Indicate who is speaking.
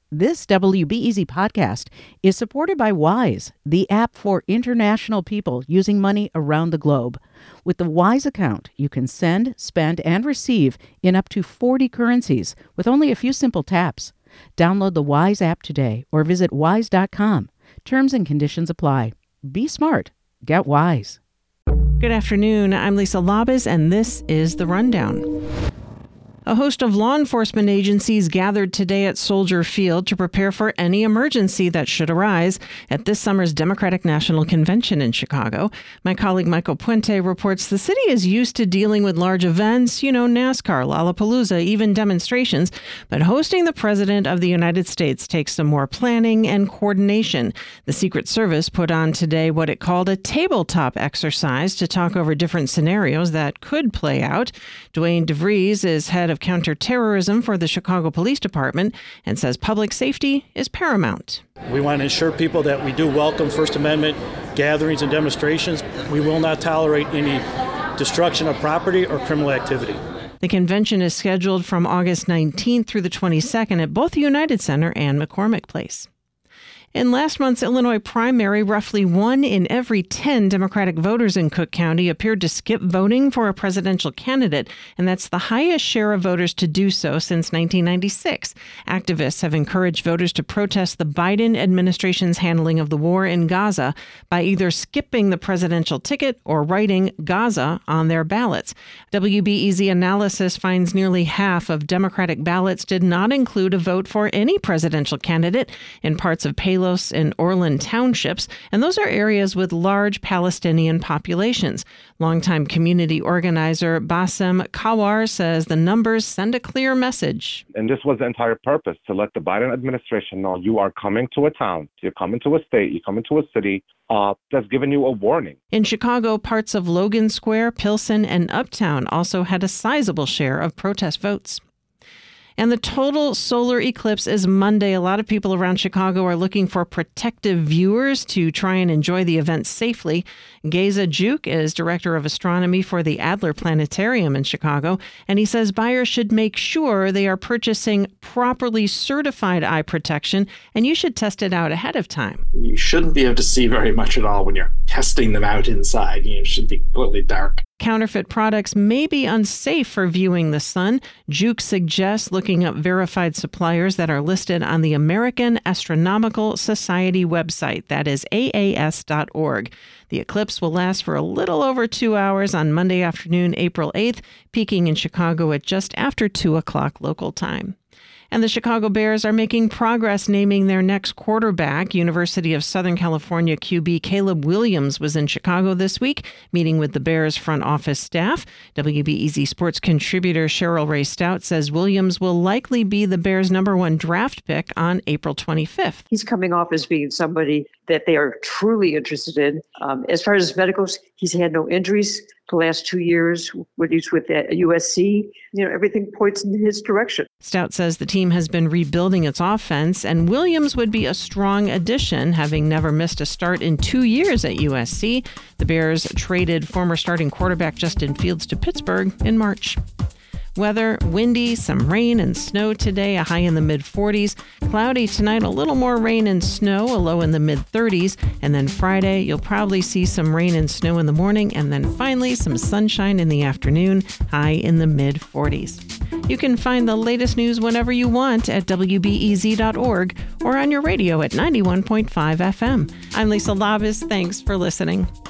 Speaker 1: This WBEZ podcast is supported by Wise, the app for international people using money around the globe. With the Wise account, you can send, spend, and receive in up to 40 currencies with only a few simple taps. Download the Wise app today or visit wise.com. Terms and conditions apply. Be smart. Get Wise.
Speaker 2: Good afternoon. I'm Lisa Labas, and this is The Rundown. A host of law enforcement agencies gathered today at Soldier Field to prepare for any emergency that should arise at this summer's Democratic National Convention in Chicago. My colleague Michael Puente reports the city is used to dealing with large events, NASCAR, Lollapalooza, even demonstrations, but hosting the President of the United States takes some more planning and coordination. The Secret Service put on today what it called a tabletop exercise to talk over different scenarios that could play out. Dwayne DeVries is head of counterterrorism for the Chicago Police Department and says public safety is paramount.
Speaker 3: We want to ensure people that we do welcome First Amendment gatherings and demonstrations. We will not tolerate any destruction of property or criminal activity.
Speaker 2: The convention is scheduled from August 19th through the 22nd at both the United Center and McCormick Place. In last month's Illinois primary, roughly 1 in every 10 Democratic voters in Cook County appeared to skip voting for a presidential candidate, and that's the highest share of voters to do so since 1996. Activists have encouraged voters to protest the Biden administration's handling of the war in Gaza by either skipping the presidential ticket or writing Gaza on their ballots. WBEZ analysis finds nearly half of Democratic ballots did not include a vote for any presidential candidate in parts of Palos and Orland townships, and those are areas with large Palestinian populations. Longtime community organizer Bassem Kawar says the numbers send a clear message.
Speaker 4: And this was the entire purpose, to let the Biden administration know you are coming to a town, you're coming to a state, you're coming to a city that's given you a warning.
Speaker 2: In Chicago, parts of Logan Square, Pilsen, and Uptown also had a sizable share of protest votes. And the total solar eclipse is Monday. A lot of people around Chicago are looking for protective viewers to try and enjoy the event safely. Geza Juk is director of astronomy for the Adler Planetarium in Chicago, and he says buyers should make sure they are purchasing properly certified eye protection, and you should test it out ahead of time.
Speaker 5: You shouldn't be able to see very much at all when you're testing them out inside. It should be completely dark.
Speaker 2: Counterfeit products may be unsafe for viewing the sun. Juk suggests looking up verified suppliers that are listed on the American Astronomical Society website. That is AAS.org. The eclipse will last for a little over 2 hours on Monday afternoon, April 8th, peaking in Chicago at just after 2 o'clock local time. And the Chicago Bears are making progress naming their next quarterback. University of Southern California QB Caleb Williams was in Chicago this week, meeting with the Bears front office staff. WBEZ sports contributor Cheryl Ray Stout says Williams will likely be the Bears' #1 draft pick on April 25th.
Speaker 6: He's coming off as being somebody that they are truly interested in. As far as his medicals, he's had no injuries the last 2 years when he's with USC. Everything points in his direction.
Speaker 2: Stout says the team has been rebuilding its offense, and Williams would be a strong addition, having never missed a start in 2 years at USC. The Bears traded former starting quarterback Justin Fields to Pittsburgh in March. Weather, windy, some rain and snow today, a high in the mid-40s. Cloudy tonight, a little more rain and snow, a low in the mid-30s. And then Friday, you'll probably see some rain and snow in the morning. And then finally, some sunshine in the afternoon, high in the mid-40s. You can find the latest news whenever you want at WBEZ.org or on your radio at 91.5 FM. I'm Lisa Labas. Thanks for listening.